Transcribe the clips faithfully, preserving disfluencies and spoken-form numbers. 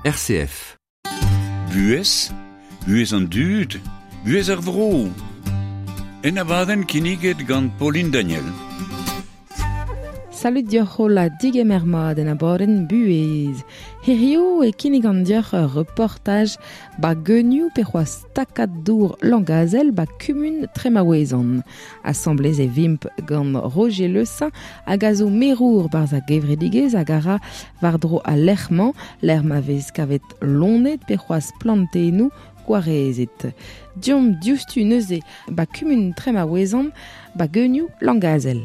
R C F. Bues, bues an dud, bues ar vro. En avaden kiniget gant Pauline Daniel. Salut diolch la digemermad en aboren buez. Hirio e kinnig an diolch ur reportage ba geniou pe c'hoaz takad dour langazel ba kumun tremaouezan. Assemblez e vimp gant Roger Lesaint hag a zo merour barz a gevredigez hag ara vardro a lerman, l'er ma vez kavet lonet pe c'hoaz plantenou gwarezet. Diom dioustu neuze ba kumun tremaouezan ba geniou langazel.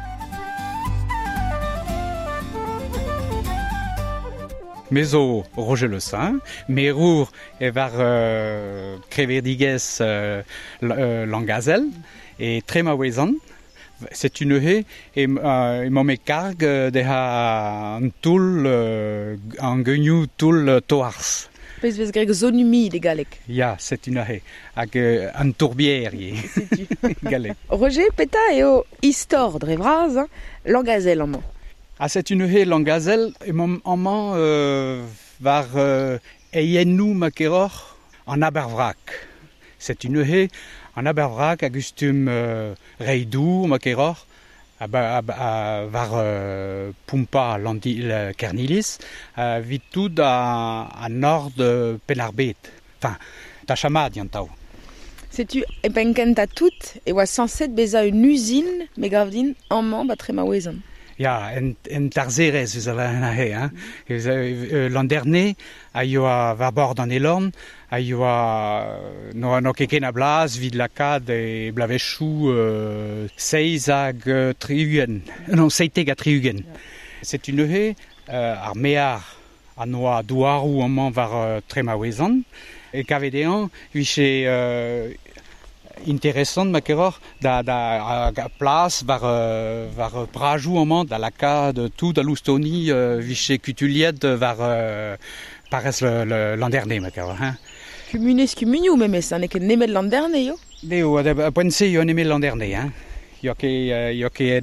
Mezo Roger Lesaint, merour e var euh, kreverdigez euh, euh, langazel et tremaouezan. C'est une haie et euh, m'ome karg de ha an toul euh, an geniou toul toars. Pez vez greg zone humide galek. Ya, c'est une haie hag euh, an tourbière ye. Galek. Roger, peta eo istor dre vraz, hein, langazel an man. Ah, c'est une haie langazel et mon amant euh, var euh, eyennou makeror en abervrak. C'est une haie en abervrak agustum euh, reidour makeror a, a, a, var euh, pumpa landi kernilis a vitud a, a nord de penarbet. Enfin, ta chamad yantao. C'est-tu e penkent a tout e oa sanset beza une usine me gravdin amant ba tremaouezan. Ja, en, en tarzerez eus a la hae, hein. Mm. Euh, L'an dernier, a yo a va bord an elorn, a yo a no, no keken a blaz, vid lakad e blavechou euh, seiz hag euh, triugen. Non, seiteg a triugen. Yeah. C'est une hae euh, ar mear a noa douarou amant var euh, tremaouezan, e kavedean, viche euh, intéressant makeror da da a place var uh, var brajou amant da laka de tout da loustoni uh, viche kutuliet var uh, pares l'an dernier makeror, hein. Kumunez kumuniou memes, an eket nemet l'an dernier yo. Deo a poense yo nemet l'an dernier, hein. Yo ke yo ke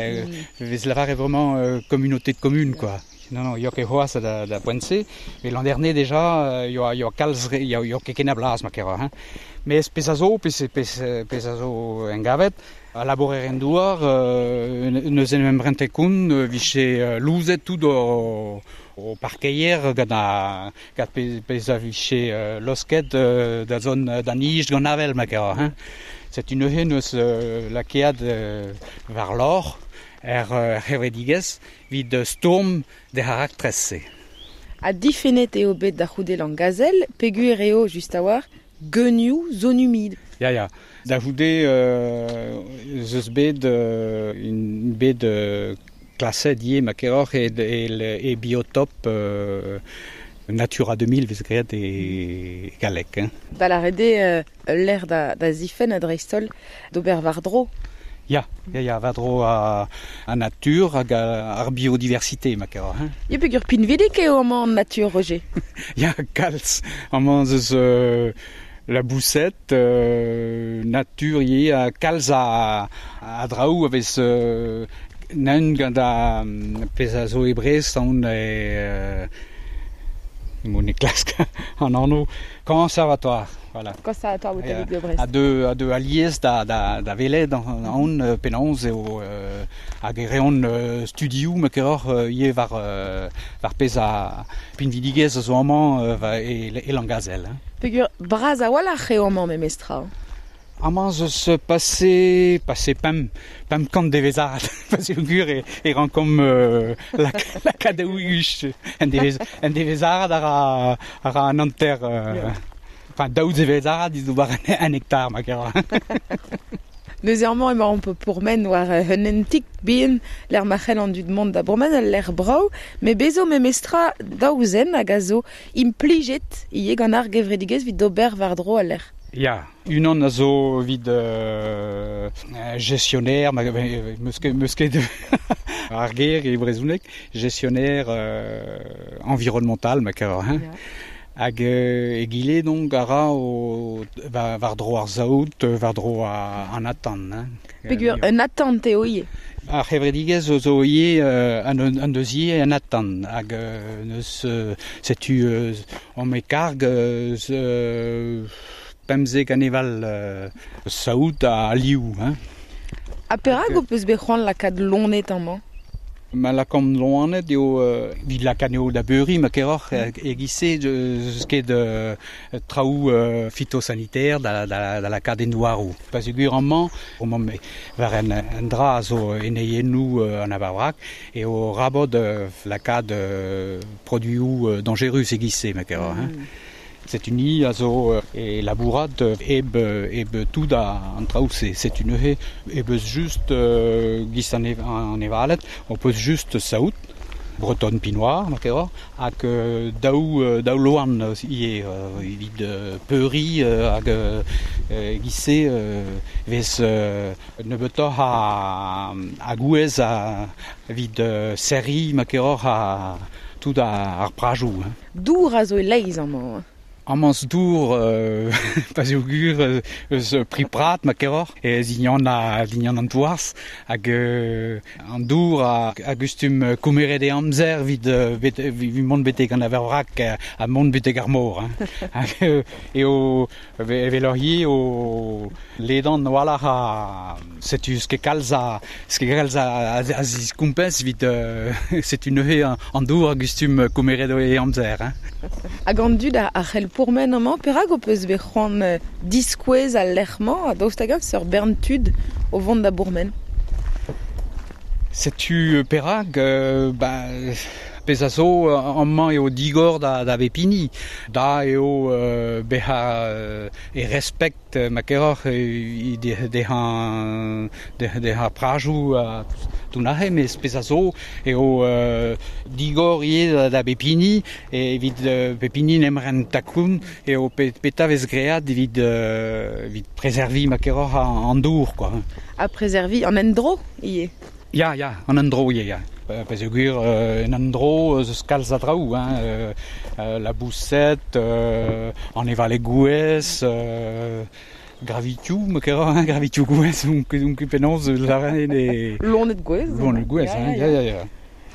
vez lavar est vraiment euh, communauté de communes, quoi. Non, non, yo ke hoas da da poense, mais l'an dernier déjà uh, yo yo kalzre yo yo keken a blaz makeror, hein. Mais pesazo, pesazo engavet, a laboreren douar, euh, neus en em rentekoun, euh, viche euh, louzet tout o, o parkeier gant a gant pesa viche euh, losket euh, da zone da nij gant avel makeror, hein. C'est une haie neus euh, lakead euh, var l'or, er euh, revedigez vid storm de harak tresse. A difenet eo bet da c'houde langazel, peguer eo just a war, geniou zone humide. Ya, ya. Da houde euh, zeus bet euh, une bet euh, klaset ie makeror e, e, e biotop euh, Natura deux mille vez graet e galek, hein. Da la rede euh, l'air da, da zifen a dreistol d'ober vardro. Ya, ya, ya, vardro a, a natur hag ar biodiversité makeror, hein. Ya pegur pinvidik eo amant natur, Roger. Ya, kalz, amant zeus euh, la boussette, euh, nature ie a kalz a, a draou avez euh, nan gant a pez a zo ebrez an e euh, mon clask an anno conservatoire, voilà. Conservatoire botanique de Brest. A deux a deux alliés da da da veled an an penanz eo euh, hag e reon euh, studioù makeror euh, ie var euh, var pez a pinvidigez zo amant euh, e, e langazel, hein. Pegur braz a walach eo amant memestra. Amant zeus passe passe pam pam kant de vezad parce gur e, e ran kom euh, la la kadaouish en de vez en de vezad ara ara an anter euh, yeah. Enfin daouz e vezad dis do bar un hectare makeror. Neuzerman emañ on peut pourmen war un antik bien l'er machel an dud mont da pourmen l'er brau, mais bezo memestra daouzen hag a zo implijet ie gant ar gevredigez vid d'ober vardro a l'er. Ya, un an a zo vid euh, gestionnaire, meus ket ar ger e brezhounek, gestionnaire euh, environnemental makeror, hein. Yeah. Hag e gile donc gara o var dro ar zaout, var dro an atan, hein. Pegur un atan teo ie. A Chevredigez o zo ie euh, an, an deus ie an atan, hag euh, neus euh, setu euh, on me karg euh, euh, pemzek aneval euh, saout a liou. Hein. A perag o peus bet c'hoant lakad lonet amañ? Ma la kom loanet eo euh, vid la kaneo da beuri ma keroc'h e gise eus ket euh, traoù euh, phytosanitaire da, da, da la kad endoarou. Pa seguramment, o mom war en, en dra zo eneiennou euh, an avavrak e o rabod euh, la kad euh, produioù euh, dangerus e gise ma keroc'h. Hein. Mm. C'est une île, also, et la bourrade, eb, eb tout an traoù, c'est une haie, eb juste, euh, gis an, ev an evalet, on peut juste saout, bretonne pinoir, makero, hag euh, daou, daou loan, ie, euh, vid peuri, euh, hag euh, gisse, euh, vez euh, nebetor a, a gouez a vid euh, seri, makero, a tout a ar prajou. Hein. Dour a zo e leiz amañ? Amans dour, euh, pas augur, euh, eus priprat, ma keror, e zignan a, zignan an toars, hag euh, an dour a, a gustum koumeret e amzer vid, vid, vid mont betek an avervrak a, a mont betek ar mor. Hein. Hag, euh, e o, velorier o ledan wala a, setu ske kalz a, ske kalz a, a, a ziz kumpens vid, euh, setu neuhe an, an dour a gustum koumeret e amzer. Hein. Hag an dud a, a c'hell pourmen amañ, perag o peus bet c'hoant euh, diskouez al lec'hmañ a daoustagam seur berntud o vont da bourmen? Setu perag, euh, bah, pez a zo amañ eo digor da, da vepini. Da eo euh, beha euh, e respect ma keroc'h e de, de, ha, de, de ha prajou a tounahe, mais pez a zo eo euh, digor ie da, da vepini e vid euh, vepini nemren takoun eo pet, petavez gread vid, euh, vid preservi ma keroc'h an dour, quoi. A preservi an endro, ie? Ya, ya, an endro ie, ya. Pez eugur euh, en andro eus kalz a traoù, hein, euh, euh, la boussette, euh, an eval e gouez, euh, gravitiou, me kera, hein, gravitiou gouez, on ket penons la reine e... Lonet gouez? Lonet gouez, hein, ya, ya, ya.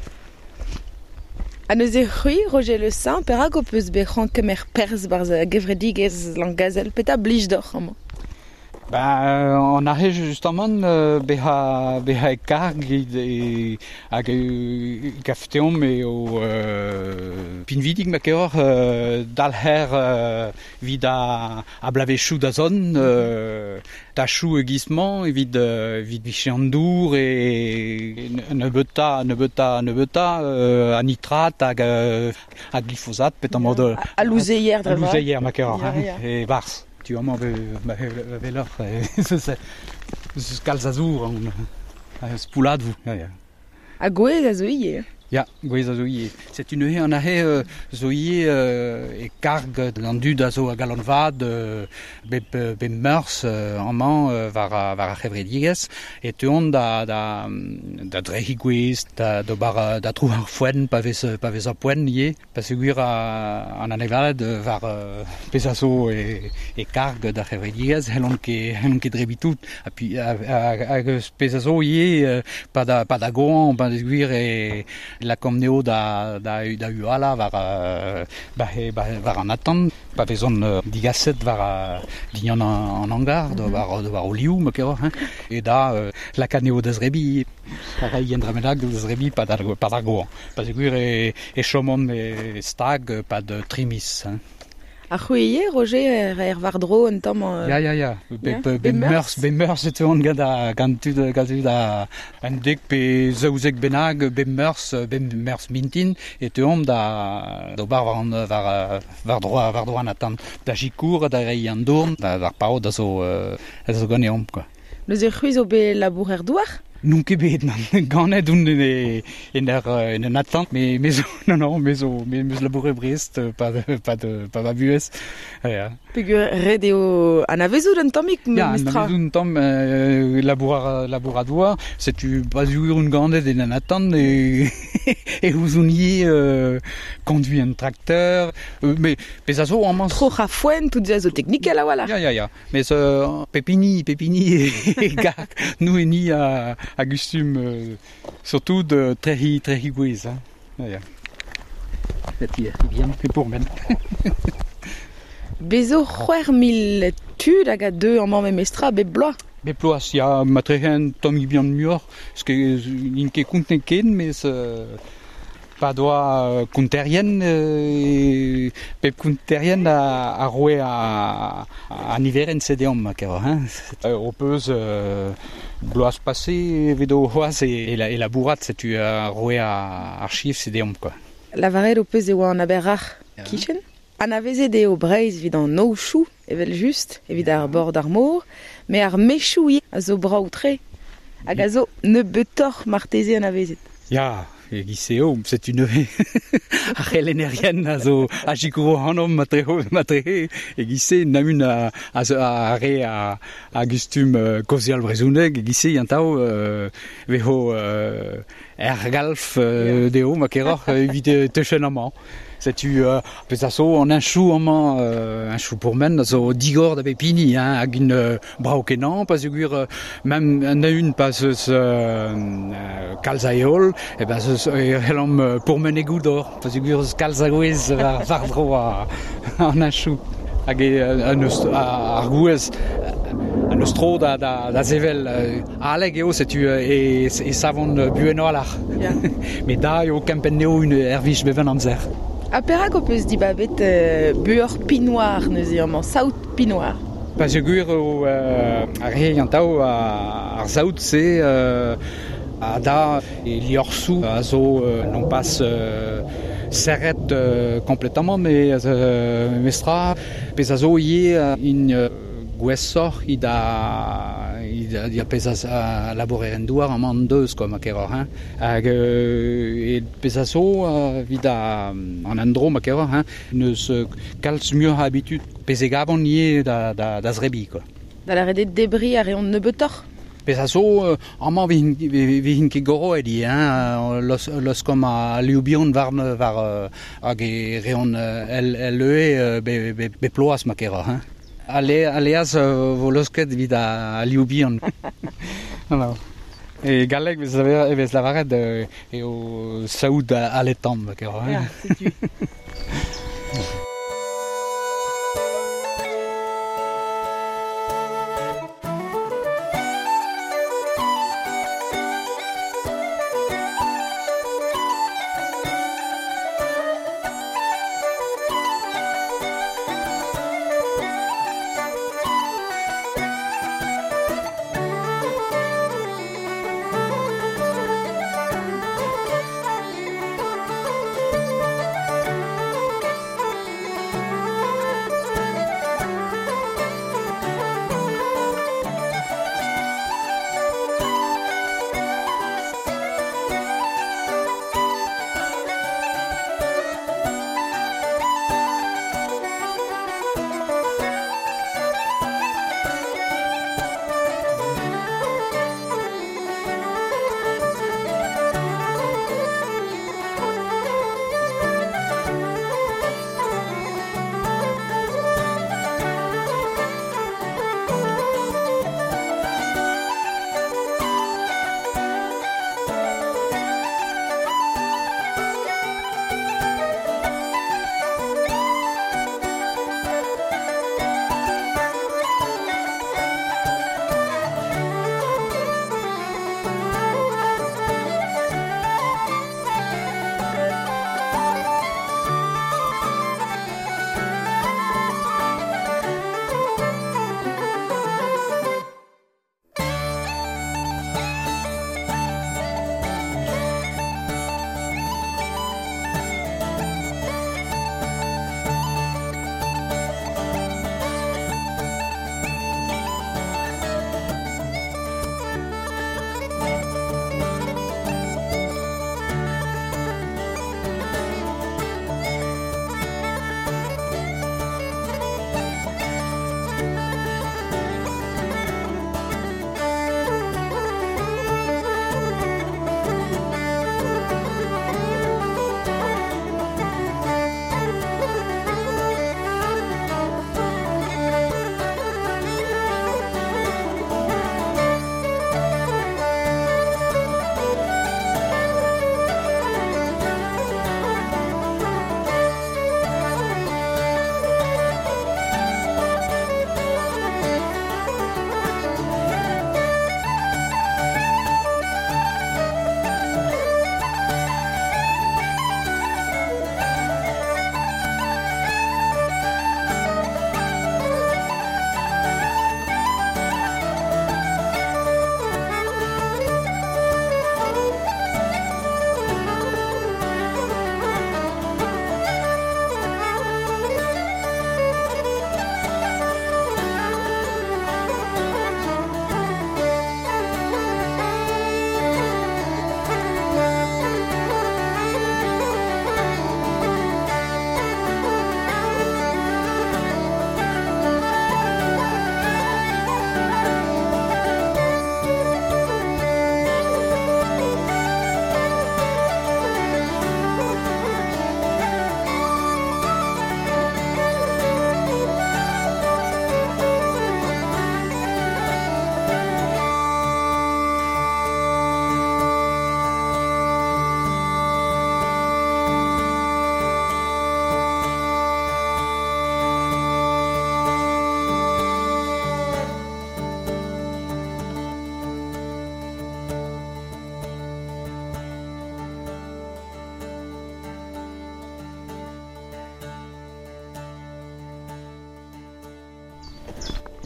A neus e c'hui, Roger Le Saint, perag o peus bet c'hoant kemer perz barz a gevredigez langazel, peta blij d'oc'h amañ? Ben, on a justement euh, beha beha karg e hag e kafteom e o euh, pinvidig ma keror euh, dal her euh, vid a, a blavechou da zon euh, da chou e gisman e vid euh, vid vichy an dour e ne beta ne beta ne beta euh, a nitrat hag euh, a glyphosate pet an mod a louzeier a louzeier ma keror, ya, ya. E bars. Tu vois, moi, avec l'offre, c'est kalz a zour, spoulad vous. A gouez a zo ie? Ya, gouez a zo ie. C'est une haie an a haie euh, zo ie euh, e karg d'an dud a zo a galon vad, euh, be, be, be meurs euh, an man euh, var, a, var a Chevredigez, et teon da, da, da drehi gouez, da, da, bar, da trou ar foen pa vez, pa vez a poen ie, pa segur a, an anevaled var euh, pez a zo e, e karg da Chevredigez, helon ke, helon ke drebitout, a pi a, a, a, a pez a zo ie euh, pa da, pa da goan, pa segur e la komneo da, da, da uala var, uh, bah, bah, var an atan, pa vezon uh, digaset var uh, dignan an, an angar, mm-hmm. var, var o liou, me kero, hein, e da uh, la kaneo da zrebi, pareil yen dramenag da zrebi pa da, pa da goan, pa segur e, e chomon e stag, pa de trimis, hein. A c'houie, Roger, er vardro un tamm... Euh... Ya, ya, ya. Be, yeah. be, be meurs, be meurs et on gada gantud gantud da un dek pe zaouzek benag be meurs, be meurs mintin et on da do bar van var var droit var droit natan da jikour da rei an dorn da da pao da so da so ganeom quoi. Le zerchuiz o be labourer douar? Nun ket bet nan ganet un en en er en en attente mais mais non non mais o mais mais labourer Brest pas de pas de pas va bues ja pegur redeo an avezout un tammik ja mestra an avezout un tamm labourar labouradoir c'est tu pas un ganet en en attente et et vous uniez conduit un tracteur mais mais ça so en man trop rafouen tout ça technique là voilà ja ja ja mais pepini pepini et gars nous ni à à gustum, euh, surtout de trehi, trehi gouez. Hein. Voilà. C'est bien, c'est pour men. Bezo c'hwer mil tud hag a deux an me mestra be bloaz. Be bloaz, ya matrehen tomi bihan muor, parce que n'inke kounten ken, mais euh, pas doa kounterien, euh, pep kounterien a, a roue a, a niveren sedeom, ma kero. Hein. Euh, on peut euh, bloaz passer, vedo hoaz, et, et, la, et la bourrate, c'est tu a roue a archive sedeom, quoi. La varet o peus e oa an aberrach kitchen. An avezet eo breiz vid an no chou, evel just, evit ar bord ar mor, me ar mechou a zo braou tre, hag a zo ne betor marteze an avezet. Ya, e giseo, c'est une a relenerienne a zo a jikouro hanom matreho, matrehe, e gise namun a, a, a re a, a gustum uh, kozial brezuneg, e gise yantao uh, veho uh, er galf uh, yeah. deo makeror evit teuchenamant. C'est tu euh, pesaso en un chou en euh, un chou pour men so digor de pepini hein hag une euh, braukenan pas ugur euh, même en une pas ce euh, calzaiol et ben ce helom pour men egoudor pas ugur calzaouez var var dro en un chou hag un argouez un ostro da da da zevel aleg eo c'est tu et et savon buenoalar mais da yo kempenneo une ervich beven anzer. A perak o peus dibabet euh, buor pinoir neuze amant, saout pinoir. Pas segur o euh, ar re yantao ar saout se euh, a da e liorsou a zo euh, non pas euh, serret euh, complètement mais euh, mestra pez a zo ie in euh, gwessor i da i da, i da pez a laborer en douar an man deus kom a keror hein hag euh, e pez a zo uh, vid a an andro ma keror hein neus uh, kalz mur ha habitude pez e gabon ie da, da, da zrebi quoi. Da la redet debri a reon nebetor. Pez a zo uh, amman vi, vi, vi hin ket goro edi hein los, los kom a liubion var var uh, hag e reon uh, el, el eue uh, be, be, be ploaz ma keror hein. Ale, aleaz uh, volosket vid a liubion. Non. E galleg vez evez lavaret uh, eo saoud aletam, kero. Ja, setu.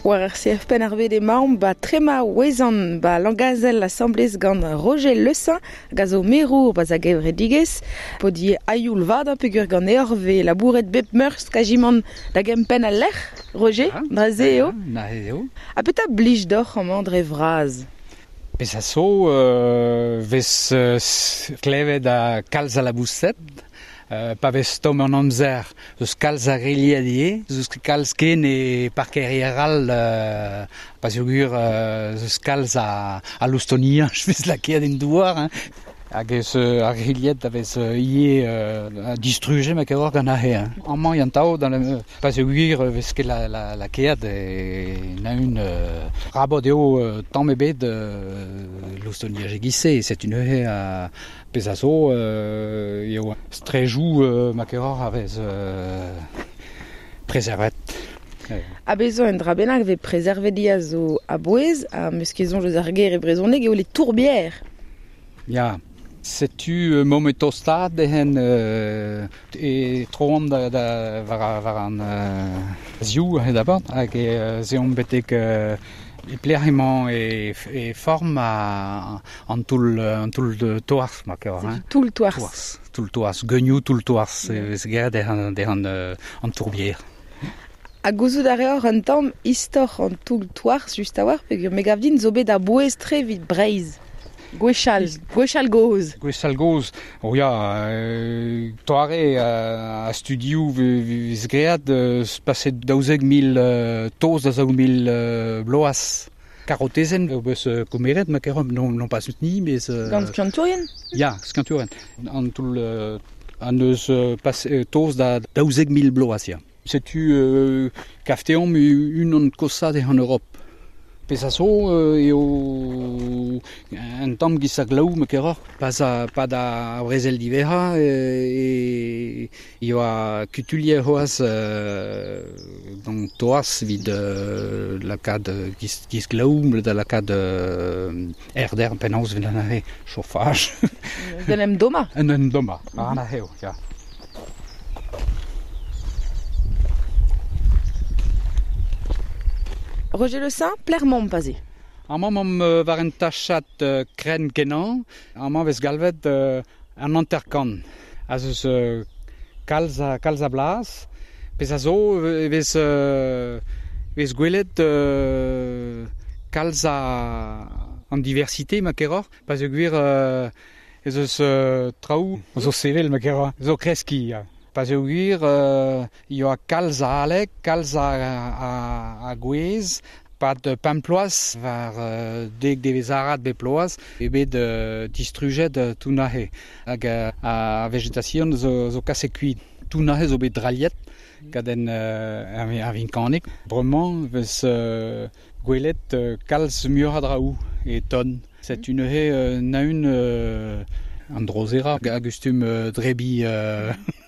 War ar C F P N arvede maom ba trema wezan ba langazel assemblez gant Roger Lesain gazo merour ba zag evredigez podi aioul vada pegur gant eorve labouret bep meurs kajiman da gempen al lec'h Roger Ah, braze eo Na eo. a peta blij d'oc'h an mandre vraz Pez a so, euh, vez euh, klevet a kalz a la bousset, euh, pa vez tom an amzer, eus kalz a griliadie, eus kalz ken e parkerieral, euh, pa zeugur euh, eus kalz a, a l'ostonia, je vez la ket en douar, hein. Hag eus euh, ar griliet a vez euh, ie euh, a distruge ma kevor gant ahe. Hein. An man yantao, dans le, pa zeugur vez ket la, la, la ket e na un euh, rabot eo euh, tamm ebet euh, l'ostonia jegisse, c'est une ehe a pez a zo euh, eo strejou euh, ma kevor a vez euh, preservet. a bezo en dra bennak ve prezervedi a zo a bouez a meus kezon eus ar ger e brezhoneg eo les tourbières. Ja, setu uh, momentostad ehen uh, e troan da, da var, var an uh, ziou e d'abord hag e uh, zeon betek uh, e pleriment e, e form a an toul, an toul de toars ma keur, hein. Tout le toars. Toars, toul toars, geniou toul toars, mm. e gare d'en d'en uh, an tourbier. A gouzout a reor un tamm istor an tout le toars just a war pegur megavdin zo bet a bouez tre vid breiz. Gwechal, gwechal goz. Gwechal goz, o ya, euh, toare a, a studioù vez gread euh, paset daouzeg mil euh, toz daouzeg mil euh, bloaz. Karotezen, o beus euh, komeret, ma kerom non, non pas ni, mais... Euh, Gant skantourien? Ya, skantourien. An tout euh, an eus euh, pas, euh, toz da daouzeg mil bloaz, ya. Setu euh, kafteom un an kosad e an Europe. Pez a zo euh, eo un tamm gis a glaou me keror pas a pa da brezel divera e eo a kutulier hoaz euh, donc toaz vid euh, la kad gis, gis glaou da la kad euh, erder penaos vid an ahe chauffage. Den em doma? En en doma, an aheo, ja. Roger Lesain, plermont paze. Amañ mam euh, war en tachat euh, kren kenan, amañ vez galvet euh, an anterkan. Az eus euh, kalz a, kalz a blaz, pez a zo vez, euh, vez gwelet euh, kalz a an diversite ma keror, pa zo gwir euh, ez eus euh, traoù, zo sevel ma keror, zo kreski ya. Pa zo gwir, euh, io a kalz a alek, kalz a, a, a gwez, pat pamploaz var euh, deg devez arat be ploaz, ebet euh, distruget euh, tout nahe. Hag euh, a vegetation zo, zo kase kuit. Tout nahe zo bet draliet, gaden euh, a vinkanek. Bremañ vez euh, gwelet euh, kalz mur a draou e ton. C'est une haie euh, na un euh, an drozera agustum euh, drebi euh,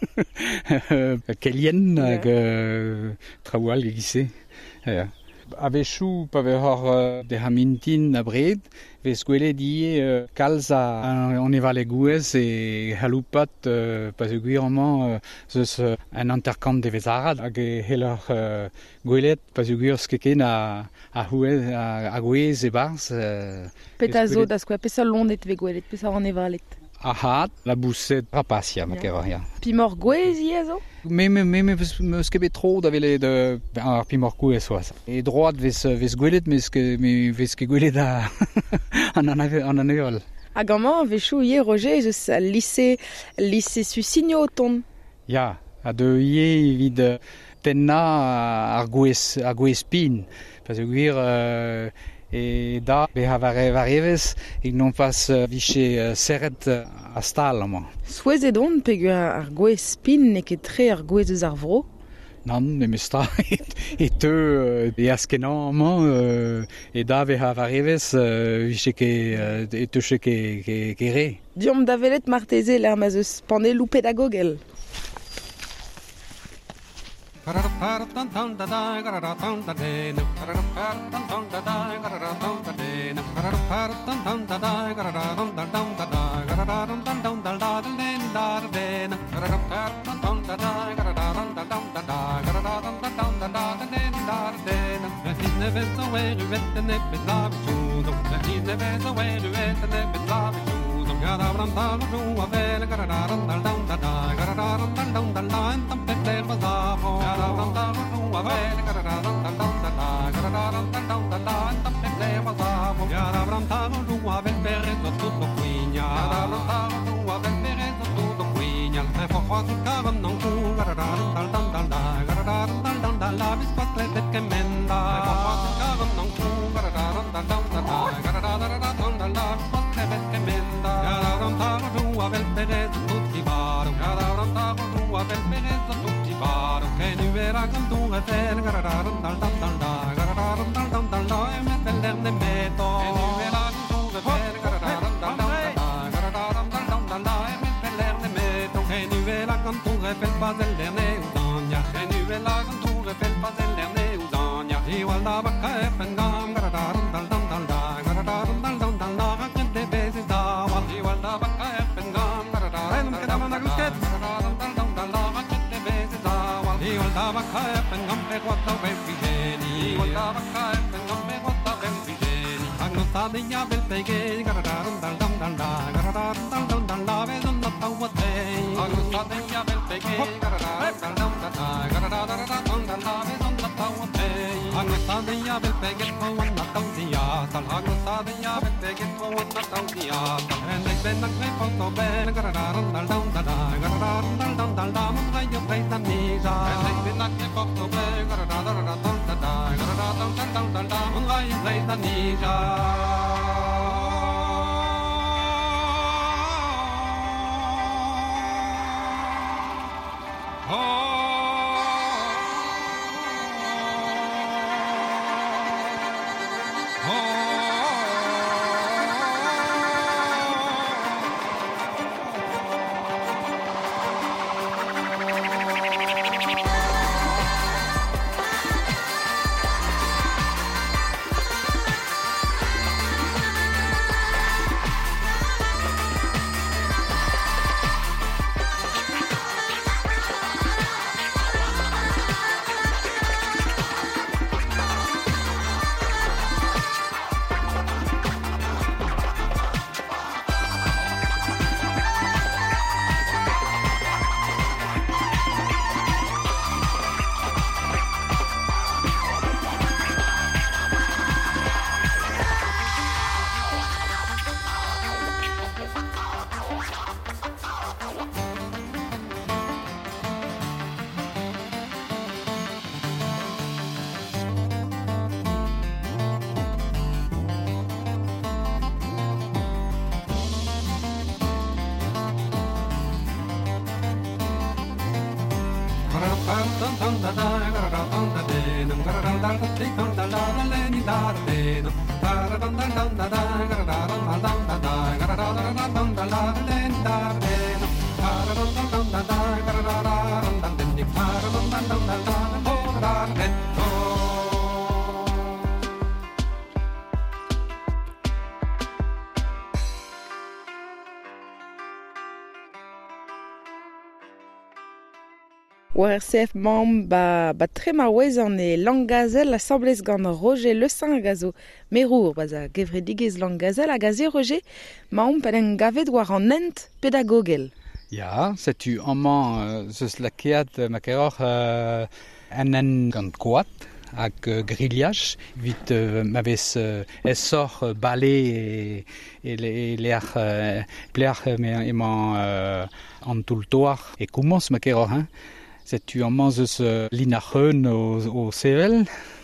kelien hag euh, traoual egise. Yeah. Avechou pa vehor euh, de hamintin a bred, vez gwelet ie euh, kalz a an eval e gouez e haloupat euh, pa zo gwirman euh, zeus euh, an anterkant de vez arad hag e heller euh, gwelet pa zo gwir skeken a, a, houez, a, a gwez e barz. Euh, Pet a zo da skouer pesa londet ve gwelet, pesa an evalet. A hat, la bousset rapasia, ma keror, ya. Pimor gwez ie zo? Me, me, me, me, meus ket bet tro da vele de... Ar pimor gwez oaz. E droad vez, vez gwelet, meus ke, me, vez ke gwelet a... an an eol. Hag amañ vechou ie Roger eus a lise, lise susigno ton. Ya, a de ie vid tenna ar gwez, ar gwez pin. Pas e gwir... Euh, e da be ha varevez e non pas uh, viche uh, serret uh, a stal amañ. Souez edon pegur ar gwez pin ne ket tre ar gwez eus ar vro? Nan, ne meus tra e te uh, e askenan amañ uh, e da be ha varevez uh, viche ke uh, e teuche ke, ke, ke re. Diom da velet marteze l'er ma eus pande loupet a gogel. vez a way to vet and it is love to the he's the vez a way to vet and it is love to the gara ram ta to a vel gara ram dal down da da gara ram dal down da da and tam pe was a ho gara ram ta to a vel gara ram dal down da da gara ram dal down da da and tam pe was a ho gara ram ta to a vel per tutto qui gara ram ta to a vel per tutto qui al te fo fo cara non tu gara ram dal down da da gara ram dal down da la bis pat le che menda fo fo cara non tu gara ram dal down da da gara ram da la bis pat le che menda gara ram ta to a vel per tutti bar gara ram ta to a vel per tutti bar che nu era con tu e fel gara ram dal dal dal da gara ram dal dal dal da e me del ne meto che nu era con tu e fel gara ram dal dal da gara ram dal dal dal da e me del ne meto che nu era con tu e fel pas del ne udania che nu era con tu e fel pas del ne udania e guarda bacca e pengam gara ram dal dal dal da gara ram dal dal dal da che te besi da e guarda bacca e pengam gara ram dal dal dal da Guardava caep en gampe guarda ben vigeni Guardava caep en gampe guarda ben vigeni Agnostada ya bel pege Garadarum dal dam dal da Garadarum dal dam dal da Vedum da tawate Agnostada ya bel pege Garadarum dal dam dal da Garadarum dal da Vedum da tawate Agnostada ya bel pege Tawon na tawdiya Sal agnostada ya bel pege Tawon na tawdiya Sal hennek ben nak me foto ben Garadarum dal dam dal da Garadarum dal dam dal da Mun gayo preitan nisa Nak ne porto be gara da da da da da gara da da da da da un gai lei da nija oh O R C F mam ba, ba trema wezan e Langazel assemblez gant Roger Le Saint a gazo merour baz a gevredigez Langazel a gaze Roger mam pen en gavet war an ent pedagogel. Ja, setu amman zeus lakeat makeror uh, an en gant koat hag uh, grillage vit uh, mavez uh, essor uh, ballet e, e, e lear uh, plear emañ uh, an toultoar e koumans makeror hein. Setu amman zeus uh, linac'heun o, o sevel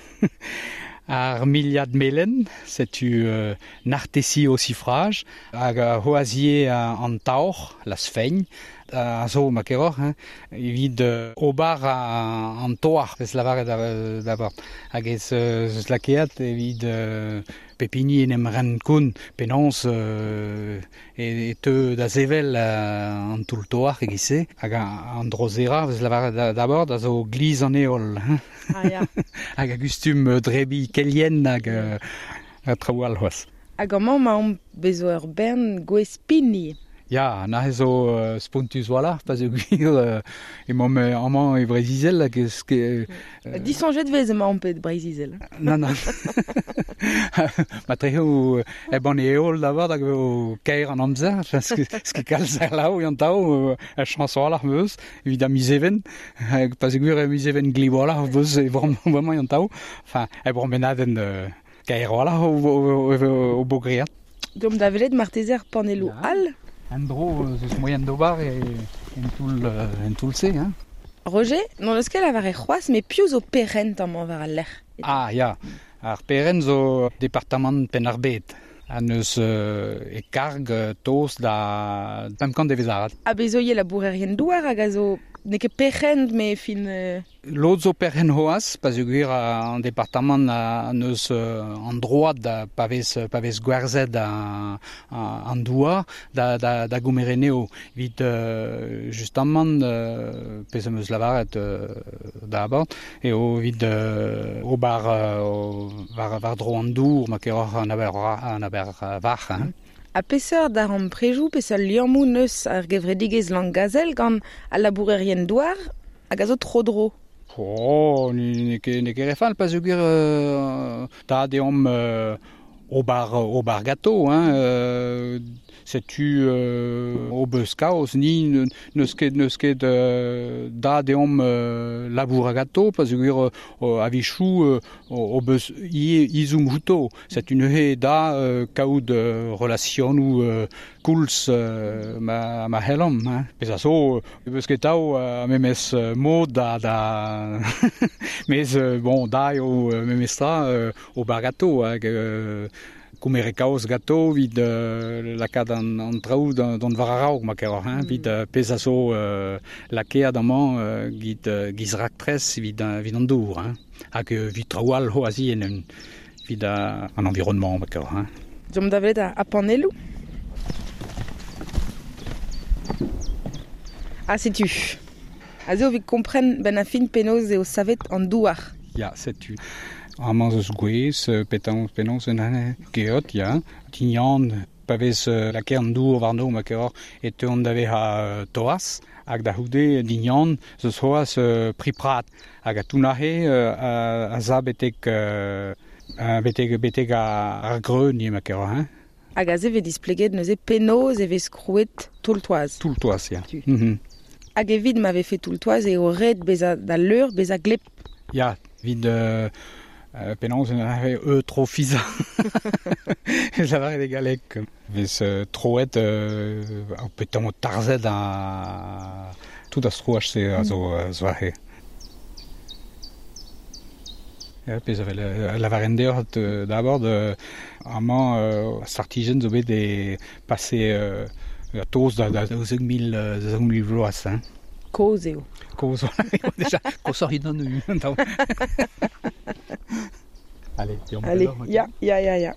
ar miliad melen, setu uh, nartesi o sifraj hag uh, hoazie uh, an taor, la sfeigne, a zo makeror, hein, evit uh, obar a, an toar, ez lavaret d'abord. Hag ez eus lakeat evit uh, pepini en em ren koun penons uh, e, e te da zevel uh, an tout toar egize, hag an drozera ez lavaret d'abord, a zo gliz an eol. Hein. Ah, ja. Hag a gustum uh, drebi kelien hag uh, a traoal hoaz. Hag amman ma om bezo ur bern gwez pini. Ja, na zo uh, spontus voilà, pas e gwir, uh, e mom uh, amant e brezizel, hag eus ket... Uh, Disonjet vez emañ pet brezizel. Nan, nan. Ma treo e ban e eol d'abord hag o kaer an amzer, ske kalz ar lao yantao, a chanson alar meus, evit a miseven, hag pas e gwir e miseven glib alar beus e vraiment yantao, enfin, e bron benaden uh, kaer alar o, o, o, o bogriat. Dom da velet martezer panelou Ja. al. En dro, eus moyen d'obar e en tout, uh, en tout se, hein. Roger, non eus ket avar e c'hoaz, me pious o perrent amañ war al lec'h. Ah, ja. Ar peren zo departement Penarbet. An eus uh, e karg uh, tost da pemkant de vezarat. A bezoie la bourrerien douar hag a zo ne ket perrent me fin... Uh... Lot zo peren hoaz, pas eo gwir an departement an eus uh, an droad da pavez, pavez gwerzet an, an douar da, da, da gomereneo. Vit uh, justamment uh, pez am eus lavaret uh, da abord, e o vit uh, o bar uh, var, var dro an dour, ma ket an aber, an aber uh, var, hein. A peseur d'ar an prejou, peseur liamou neus ar gevredigez langazel gant a labourerien douar hag a zo tro dro. Oh, ne ket ne ket refal, pas eo gwir euh, da deom euh, o bar, o bar gato, hein, euh, setu euh, o beus kaoz, ni neus ket, neus ket euh, da deom euh, labour a gato, pas eo gwir euh, a vichou euh, o beus i, izoum houto, setu neuhe da euh, kaout euh, relation ou euh, kouls euh, ma, ma helom, hein. Pez a zo, eus ket tao a memes euh, mod da, da mais euh, bon, da eo euh, memes tra euh, o bar gato, hag euh, koumere kaoz gato vid euh, lakad an, an traoù d'an var a raog ma kero, hein, vid euh, pez a zo euh, lakead amañ euh, gid euh, giz raktrez vid, uh, vid an dour, hein, hag euh, vid traoual hoazi en un vid uh, an environnement ma kero, hein. Dom da velet a, a panelou. Ah, setu. A zo vik kompren ben a fin penoz eo savet an douar. Ja, setu. Amañ eus gwez, petan penaos en ane geot, ja. Tignan, pavez uh, laker an dour varno ma kero, et on dave ha uh, toaz, hag da houde dignan, zeus hoaz uh, priprat, hag a tounahe uh, a, a za betek, uh, a betek, betek a, ar greu ni ma kero, hein. Hag a ze ve displeget neuze penoz e vez krouet tout le toaz. Tout le toaz, ja. Tu. Mm-hmm. Hag evit m'ave fait tout le toaz e o red beza da leur beza glep. Ja, vid... Uh, Uh, penaos en ave e tro fiza. Ez lavar e galek. Vez uh, troet uh, petan o tarzet a... tout a stroach se a zo mm. zwahe. Ja, pez ave lavar en deoc'h uh, d'abord uh, amañ uh, sartijen zo bet e pase uh, a toz da, da, da zeug mil, uh, zeug mil vloaz, hein. Koz eo. Koz, déjà, koz ar hidan eus. Allez, Allez, ya, ya, ya, ya.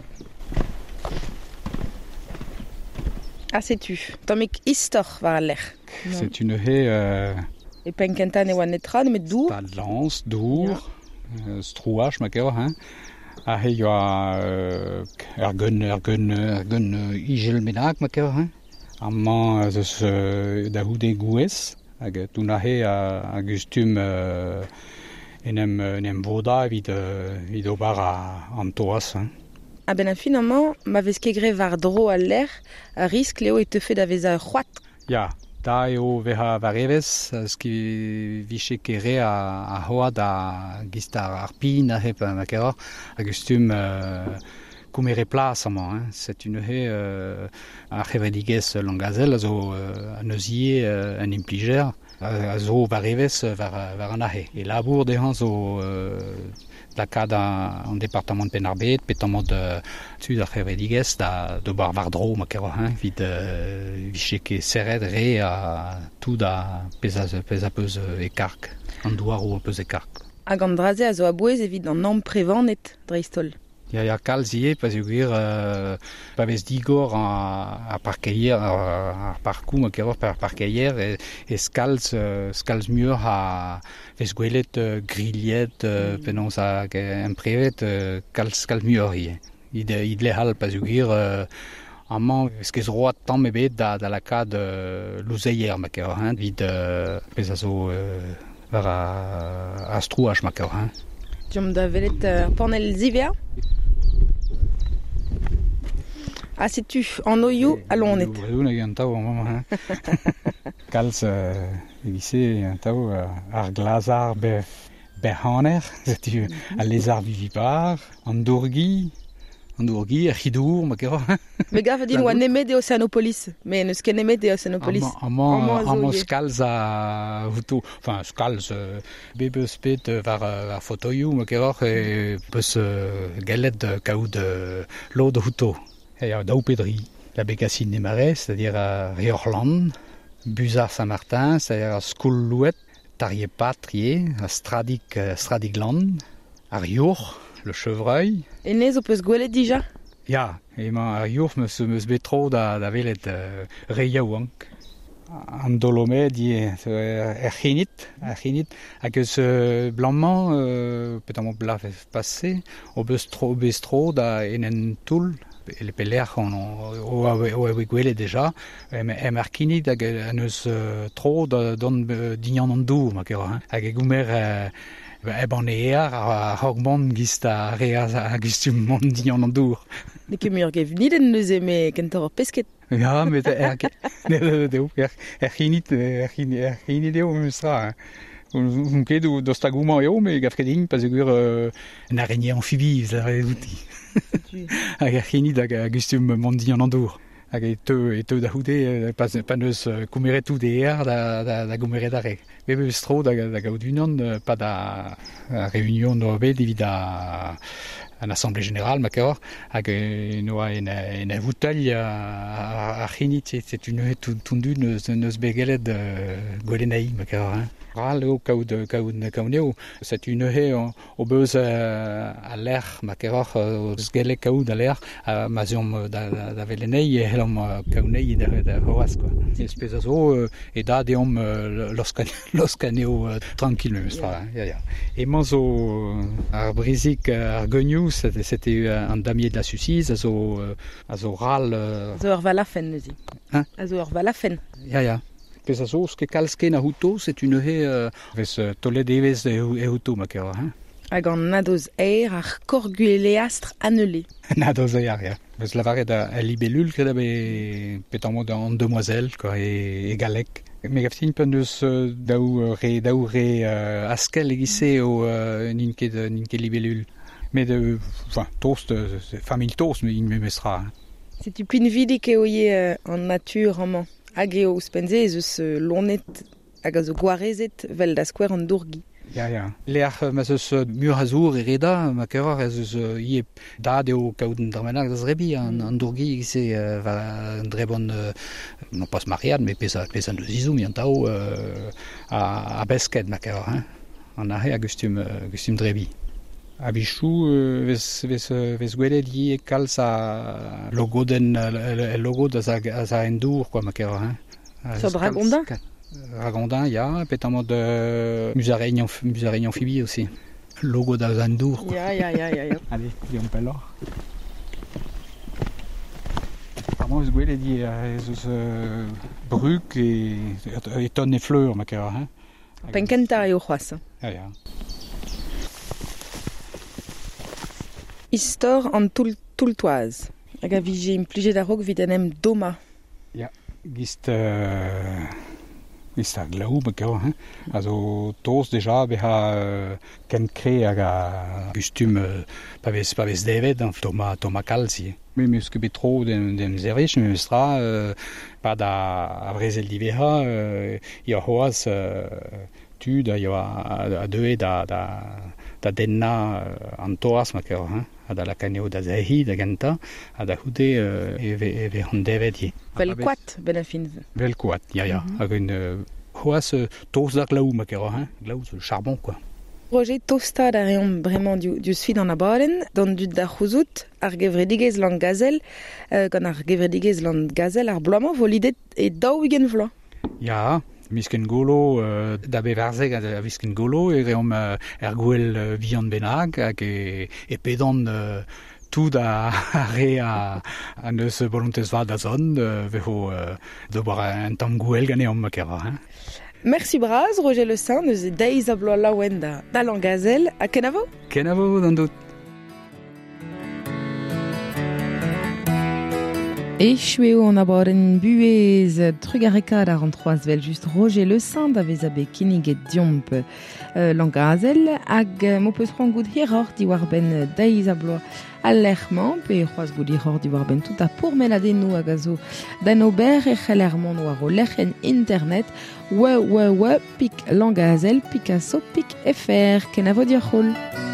Ah, setu. Tammik istor war al lec'h. C'est une haie... Euh, e penkentan e oa netra, nemet dour. Stad lans, dour, yeah. uh, strouach, ma kero, hein. A he yo a euh, er gun, er gun, er gun uh, igel menak, ma kero, hein. Amañ eus uh, da houde gouez, hag touna he a, a gustum... Uh, enem, enem voda vid, uh, vid obar a, an toaz, hein. A ben a fin amañ, ma vez ket gre var dro al lec'h, a risk leo e teufet a vez a c'hoat. Ja, da eo veha varevez, ski viche kere a, a hoad a gistar ar pin a hep ma kero, a gustum uh, koumere plas amañ, hein. C'est une haie uh, a c'hevredigez langazel, a zo uh, an eusie uh, an impliger, a zo varevez var, var an ahe. E labour dehan zo euh, lakad an departement Penarbet, petamod uh, tud ar c'hevredigez da do bar var dro ma kero, hein, vid uh, viche ket serret re a tout da pez a, pez a peus e kark, an douar ou a peus e kark. Hag an draze a zo a bouez evit an am prevannet dreistol. Ja, ja, kalzie, pas eo gwir, uh, pa vez digor a, a parkeier, a, a parkou, ma kero par parkeier, e, e skalz, uh, skalz mur a vez gwelet uh, grillet, uh, mm. penons a emprevet, uh, kalz, kalz mur hi. Id, id le hal, pas eo gwir, uh, Amañ eus ket roat tamm ebet da, da lakad euh, louzeier ma keur, hein, vid euh, pez a zo euh, war a, a strouaj ma keur. Hein. Diom da velet uh, panel zivea. Ah, sais-tu, en oyo, allons on est. Bredoù nag an tao an moment, hein. Kalz euh, evise an tao euh, ar glazar be, be haner, tu a lézard vivipar, an dourgi, an dourgi, ar chidour ma keur. Me gav din oa neme de Oceanopolis, mais neus ket neme de Oceanopolis. Amañ amañ skalz a vouto, enfin skalz euh, be beus pet euh, var, var fotoioù ma keur e beus euh, gallet de kaout de l'eau de vouto. Et à Daupédry, la Bécassine des Marais, c'est-à-dire à Riorland, Busard-Saint-Martin, c'est-à-dire à Skoullouet, Tarier-Patrier, à Stradig, Stradigland, à Riour, le chevreuil. Et nez, on peut se gouelet déjà? Ja, et à Riour, me se me betro da da velet uh, Reiaouank. An Dolomet, di er c'hinit, er c'hinit, hag eus uh, blanman, uh, petamment bla passé, o beus tro, beus tro da enen toul, le peler on o o o gwele déjà em em ar kinit hag an eus uh, tro da don uh, dignan an dour ma kero, hein. Hag e goumer uh, e ban eer a hogman gist a rea a gistum mon dignan an dour. Ne ket mur gev niden neuze me kentor pesket. Ja, met er er er c'hinit er c'hinit eo meus tra. On ket o dost agouman eo, me gav ket din, pas egur euh, un araignée amphibie, ça aurait outi. Hag ar c'hinit hag a gustum mondi an andour. Hag e teu, e teu da houde, pas, pas neus koumeret tout de er da, da, da goumeret are. Be beus tro da, da gaout unan, pa da réunion no bet evit da an assemblée générale, ma keur, hag no a en, en a voutall ar c'hinit, c'est une tundu neus, neus begelet uh, golenai, ma keur, hein. Ral eo kaout kaout kaouneo, c'est une haie o beus uh, a l'air, ma keur, o sgele kaout a l'air, a ma ziom da, da, da velenei, e helom kaounei da, da hoaz, quoi. Espèce a zo, uh, e da deom uh, loskaneo uh, tranquille, meus tra, ya, ya. E man zo ar brizik ar gognou, c'était un damier de la Suisse, a zo, a zo ral... Uh... A zo ur valafen, neuzi. Hein? A zo ur valafen. Ya, ya. Pez a zo, ske kalsken a houto, c'est une haie euh, vez uh, tolet evez e, e houto, ma kero, hein? Hag an nadoz eir ar korgueleastre annelé. Nadoz eir, ya. Vez lavaret a, a libellul, kred a be petamment an demoiselle, quoi, e, e galek. Me gaftin pen eus uh, daou re, daou re uh, askel egise o uh, nin ket, nin ket libellul. Mais de, enfin, toast, euh, famille toast, mais il me mestra. Hein. C'est tu pin vidi ke oie euh, en nature amant. Hag eo spenze eus uh, lonet hag a zo gwarezet vel da skwer an dourgi. Ja, ja. Lear ma eus uh, mur a zour e reda, ma keror eus uh, ie dad eo kaout an dramenag da zrebi an, an dourgi egise uh, va an drebon, uh, non pas mariad, mais pez a, pez an eus izou, mi an tao uh, a, a besket, ma keror. Hein. An ahe a gustum, uh, gustum drebi. A bichou, euh, vez, vez, vez gwelet yi e kalz a logo den, le logo da za, za endour, quoi, ma kero, hein. Sur Dragondin? Dragondin, ya, petamment de musaraigne, musaraigne amphibie aussi. Logo da za endour, quoi. Ya, ya, ya, ya, ya. Allez, on peut l'or. Vraiment, vez gwelet yi eus euh, bruk et, et tonne et fleur, ma kero, hein. Penkentar eo c'hoaz. Ya, ya. Istor an toultoaz. Hag a vije implije da rog vid anem doma. Ja, gist... Uh, gist a glaou, ma kero, hein. Also, toz deja, beha uh, ken kre hag a gustum uh, pa vez, pa vez devet, an toma, toma kalzi. Me meus ket betro den, den zervich, me meus tra, uh, pa da a brezel diveha, uh, ya hoaz uh, tu da ya a, a deue da, da, da denna uh, an toaz, ma kero, hein. A da la kaneo da zehi, da ganta, a da houde uh, eve, eve an devet ye. Vel koat, ben a fin. Vel koat, ya, ya. Mm -hmm. Hag un uh, hoaz uh, toz da glaou, ma kero, hein. Glaou, charbon, quoi. Roger tosta da reom bremañ du, du sfid an abaden, dan dud da c'houzout ar gevredigez lan gazel, euh, gant ar gevredigez lan gazel ar bloamañ volidet e daou igen vloaz. Ya, misken golo, uh, da bevarzeg a visken golo, e reom uh, er gwell uh, vihan benag, hag e, e pedan uh, tout a re a an eus volontés va da zon euh, veho euh, de boire un tam gouel gane om makera. Hein. Merci braz, Roger Le Saint, neuze deiz a bloa laouen da, da Langazel, a kenavo? Kenavo d'an dout. Echueo an abadenn buez trugarekad ar an troazvel just Roger Le Saint da vez abe kinniget diomp euh, Langazel hag euh, mo peus c'hoant gout hiror di war ben deiz a bloa al lerman pe c'hoaz gout hiror di war ben tout a pourmeladennou hag a zo dan ober e c'helerman war o lerchen internet we we we pik Langazel pik a so pik fr ken a vo diolch.